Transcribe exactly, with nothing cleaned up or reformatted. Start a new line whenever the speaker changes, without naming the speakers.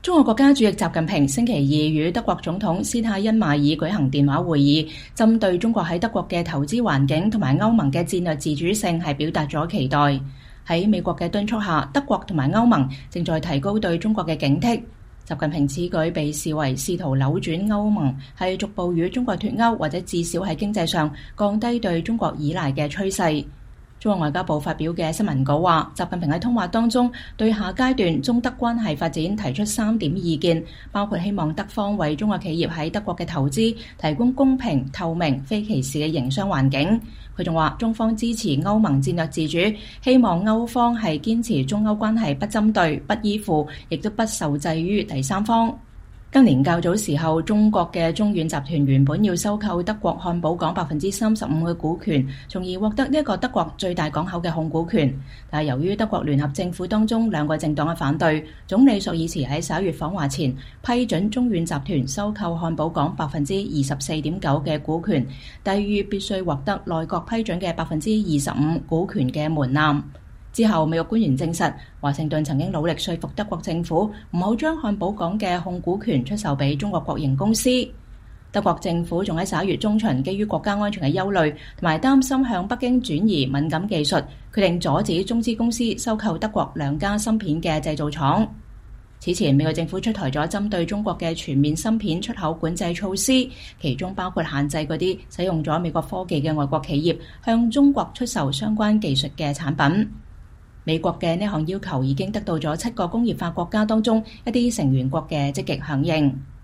中國國家主席習近平星期二與德國總統施泰因邁爾舉行電話會議，針對中國喺德國嘅投資環境同埋歐盟嘅戰略自主性係表達咗期待。喺美國嘅敦促下，德國同埋歐盟正在提高對中國嘅警惕。習近平此舉被視為試圖扭轉歐盟係逐步與中國脫鈎，或者至少喺經濟上降低對中國依賴嘅趨勢。中國外交部發表嘅新聞稿話，習近平喺通話當中對下階段中德關係發展提出三點意見，包括希望德方為中國企業喺德國嘅投資提供公平、透明、非歧視嘅營商環境。佢仲話，中方支持歐盟戰略自主，希望歐方係堅持中歐關係不針對、不依附，亦都不受制於第三方。今年較早時候，中國嘅中遠集團原本要收購德國漢堡港百分之三十五嘅股權，從而獲得呢一個德國最大港口嘅控股權。但係由於德國聯合政府當中兩個政黨嘅反對，總理朔爾茨喺十一月訪華前批准中遠集團收購漢堡港百分之二十四點九嘅股權，低於必須獲得內閣批准嘅百分之二十五股權嘅門檻。之後，美國官員證實，華盛頓曾經努力說服德國政府唔好將漢堡港嘅控股權出售俾中國國營公司。德國政府仲喺十一月中旬，基於國家安全嘅憂慮同埋擔心向北京轉移敏感技術，決定阻止中資公司收購德國兩家芯片嘅製造廠。此前，美國政府出台咗針對中國嘅全面芯片出口管制措施，其中包括限制嗰啲使用咗美國科技嘅外國企業向中國出售相關技術嘅產品。美國嘅呢項要求已經得到咗七個工業化國家當中一啲成員國嘅積極響應。